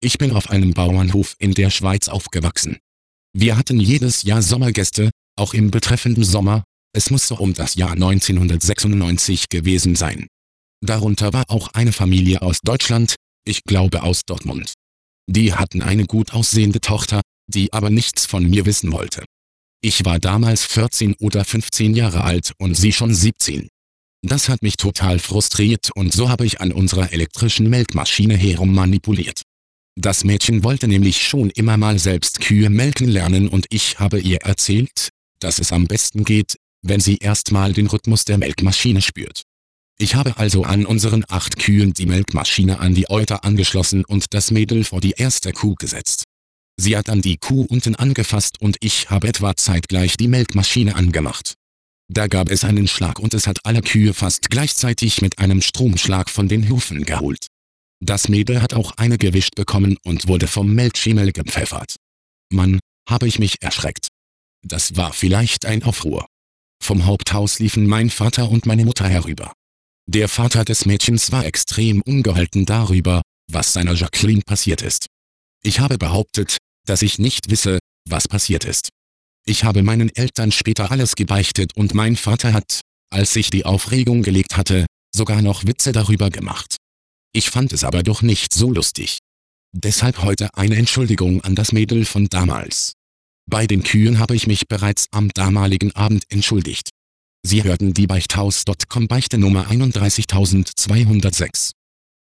Ich bin auf einem Bauernhof in der Schweiz aufgewachsen. Wir hatten jedes Jahr Sommergäste, auch im betreffenden Sommer, es muss so um das Jahr 1996 gewesen sein. Darunter war auch eine Familie aus Deutschland, ich glaube aus Dortmund. Die hatten eine gut aussehende Tochter, die aber nichts von mir wissen wollte. Ich war damals 14 oder 15 Jahre alt und sie schon 17. Das hat mich total frustriert und so habe ich an unserer elektrischen Melkmaschine herum manipuliert. Das Mädchen wollte nämlich schon immer mal selbst Kühe melken lernen und ich habe ihr erzählt, dass es am besten geht, wenn sie erstmal den Rhythmus der Melkmaschine spürt. Ich habe also an unseren 8 Kühen die Melkmaschine an die Euter angeschlossen und das Mädel vor die erste Kuh gesetzt. Sie hat dann die Kuh unten angefasst und ich habe etwa zeitgleich die Melkmaschine angemacht. Da gab es einen Schlag und es hat alle Kühe fast gleichzeitig mit einem Stromschlag von den Hufen geholt. Das Mädel hat auch eine gewischt bekommen und wurde vom Melkschemel gepfeffert. Mann, habe ich mich erschreckt. Das war vielleicht ein Aufruhr. Vom Haupthaus liefen mein Vater und meine Mutter herüber. Der Vater des Mädchens war extrem ungehalten darüber, was seiner Jacqueline passiert ist. Ich habe behauptet, dass ich nicht wisse, was passiert ist. Ich habe meinen Eltern später alles gebeichtet und mein Vater hat, als sich die Aufregung gelegt hatte, sogar noch Witze darüber gemacht. Ich fand es aber doch nicht so lustig. Deshalb heute eine Entschuldigung an das Mädel von damals. Bei den Kühen habe ich mich bereits am damaligen Abend entschuldigt. Sie hörten die Beichthaus.com Beichte Nummer 31206.